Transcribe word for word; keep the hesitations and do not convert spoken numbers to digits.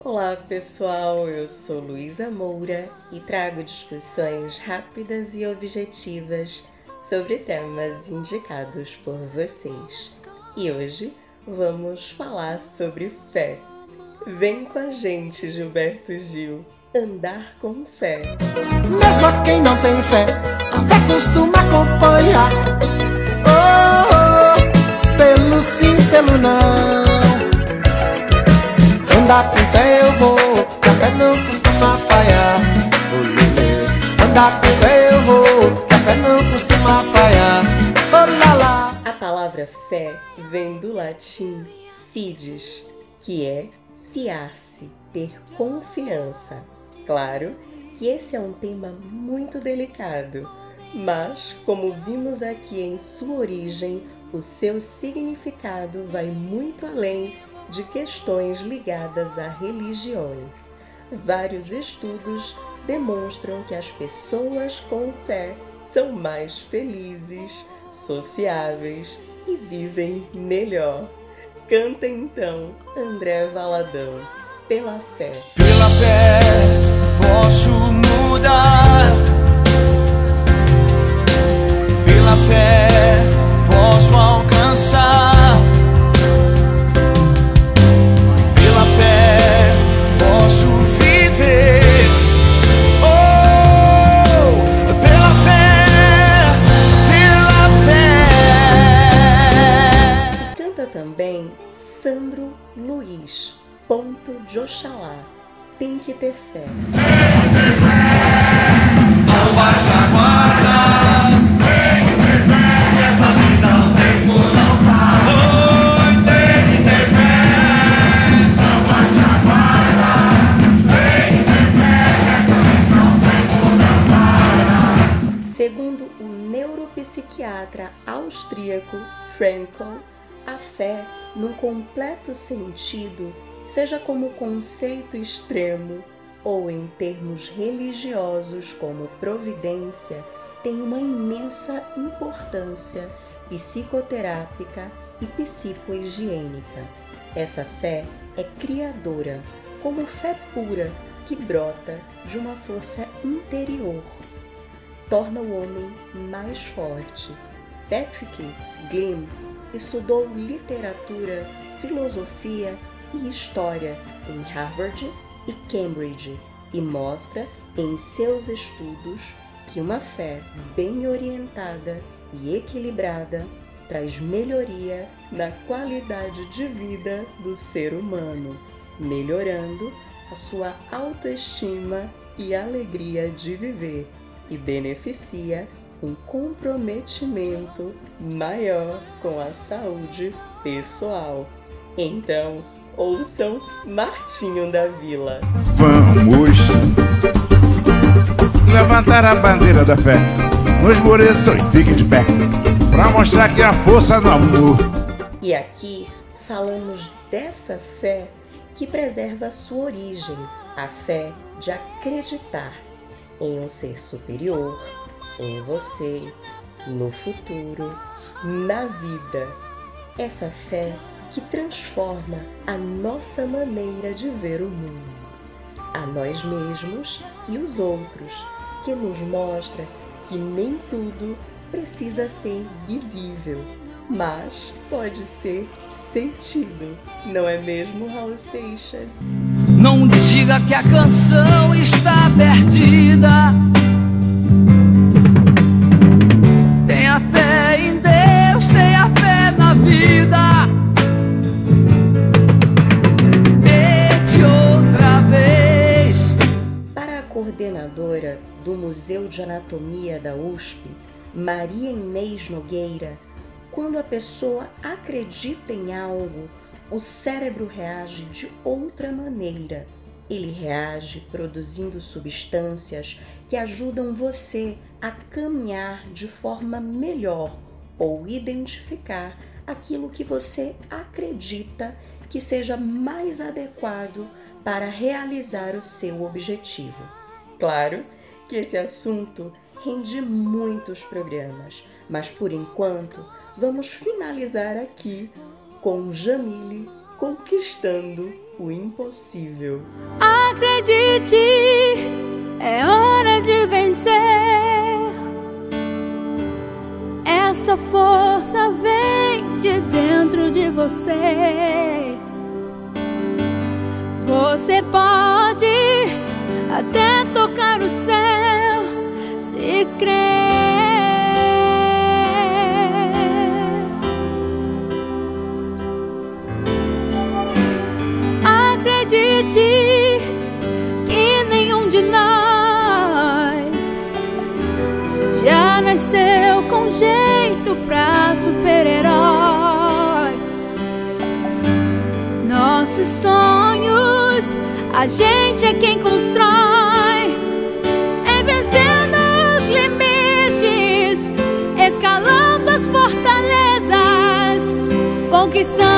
Olá pessoal, eu sou Luísa Moura e trago discussões rápidas e objetivas sobre temas indicados por vocês. E hoje vamos falar sobre fé. Vem com a gente, Gilberto Gil, andar com fé. Mesmo a quem não tem fé, a fé costuma acompanhar. Oh, oh, pelo sim, pelo não. Andar com fé eu vou, que a fé não costuma falhar. Oh, lelê. Andar com fé eu vou, que a fé não costuma falhar. Oh, lá, lá. A palavra fé vem do latim fides, que é fiar-se, ter confiança. Claro que esse é um tema muito delicado, mas como vimos aqui em sua origem, o seu significado vai muito além de questões ligadas a religiões. Vários estudos demonstram que as pessoas com fé são mais felizes, sociáveis e vivem melhor. Canta então André Valadão, Pela Fé. Pela fé posso mudar, pela fé posso alcançar, pela fé posso viver. Oh, pela fé, pela fé. E canta também Sandro Luiz, Ponto de Oxalá, Tem que ter fé. Não baixa a guarda, tem que ter fé, essa vida não tem por não parar. Oi, tem que ter fé, não baixa a guarda, tem que ter fé, essa vida não tem por não parar. Segundo o neuropsiquiatra austríaco Frankl, a fé, num completo sentido, seja como conceito extremo ou em termos religiosos como providência, tem uma imensa importância psicoterápica e psicohigiênica. Essa fé é criadora, como fé pura que brota de uma força interior. Torna o homem mais forte. Patrick Gleam estudou literatura, filosofia e história em Harvard e Cambridge e mostra em seus estudos que uma fé bem orientada e equilibrada traz melhoria na qualidade de vida do ser humano, melhorando a sua autoestima e alegria de viver e beneficia um comprometimento maior com a saúde pessoal. Então, ouçam Martinho da Vila. Vamos levantar a bandeira da fé, não esmoreçam e fiquem de pé, pra mostrar que há força no amor. E aqui falamos dessa fé que preserva a sua origem, a fé de acreditar em um ser superior, em você, no futuro, na vida. Essa fé que transforma a nossa maneira de ver o mundo, a nós mesmos e os outros, que nos mostra que nem tudo precisa ser visível, mas pode ser sentido, não é mesmo, Raul Seixas? Não diga que a canção está perdida. Tenha fé em Deus, tenha fé na vida. Tente outra vez. Para a coordenadora do Museu de Anatomia da U S P, Maria Inês Nogueira, quando a pessoa acredita em algo, o cérebro reage de outra maneira. Ele reage produzindo substâncias que ajudam você a caminhar de forma melhor ou identificar aquilo que você acredita que seja mais adequado para realizar o seu objetivo. Claro que esse assunto rende muitos programas, mas por enquanto vamos finalizar aqui com Jamile conquistando o impossível. Acredite, é hora de vencer. Essa força vem de dentro de você. Você pode até tocar o céu se crer. Acredite que nenhum de nós já nasceu com jeito pra super-herói. Nossos sonhos, a gente é quem constrói. É vencendo os limites, escalando as fortalezas, conquistando